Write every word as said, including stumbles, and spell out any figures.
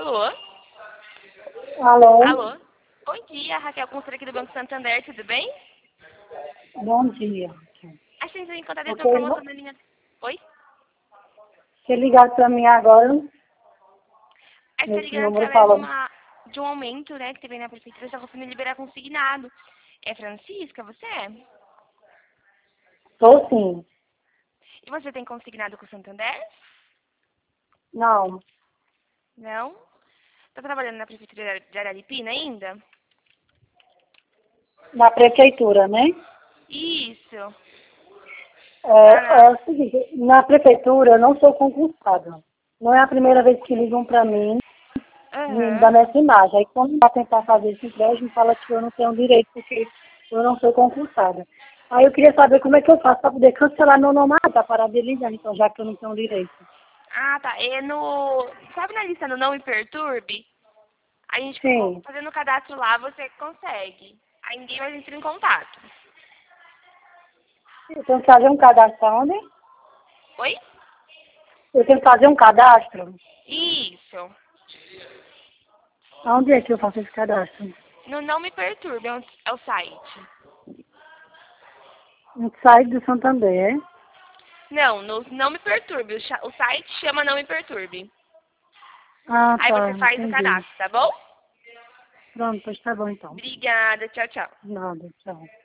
Alô? Alô? Alô? Bom dia, Raquel Consultora aqui do Banco Santander, tudo bem? Bom dia. A gente vai encontrar dentro da Ok, promoção vo- da linha... Oi? você ligar para mim agora, A gente tá nesse ligando número através de, falando. uma, de um aumento, né, que teve na prefeitura, está conseguindo liberar consignado. É Francisca, você é? Tô sim. E você tem consignado com o Santander? Não, Não? Tá trabalhando na prefeitura de Araripina ainda? na prefeitura, né? Isso. É, Tá é na... o seguinte, na prefeitura eu não sou concursada. Não é a primeira vez que ligam para mim me Aham. dando essa imagem. Aí quando vai tentar fazer esse empréstimo, fala que eu não tenho direito porque eu não sou concursada. Aí eu queria saber como é que eu faço para poder cancelar meu nome, para parar de ligar, então, já que eu não tenho direito. Ah, tá. É no... Sabe na lista no Não Me Perturbe? A gente, co- Sim. fazendo o cadastro lá, você consegue. Aí ninguém mais entra em contato. Eu tenho que fazer um cadastro onde? Oi? Eu tenho que fazer um cadastro. Isso. Onde é que eu faço esse cadastro? No Não Me Perturbe é o é o site. No site do Santander, é? Não, no Não Me Perturbe. O, cha- o site chama Não Me Perturbe. Ah, Aí tá, você faz o entendi. cadastro, tá bom? Pronto, pois tá bom então. Obrigada. Tchau, tchau. Nada, tchau.